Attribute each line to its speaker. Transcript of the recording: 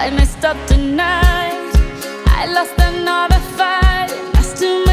Speaker 1: I messed up tonight. I lost another fight. Lost to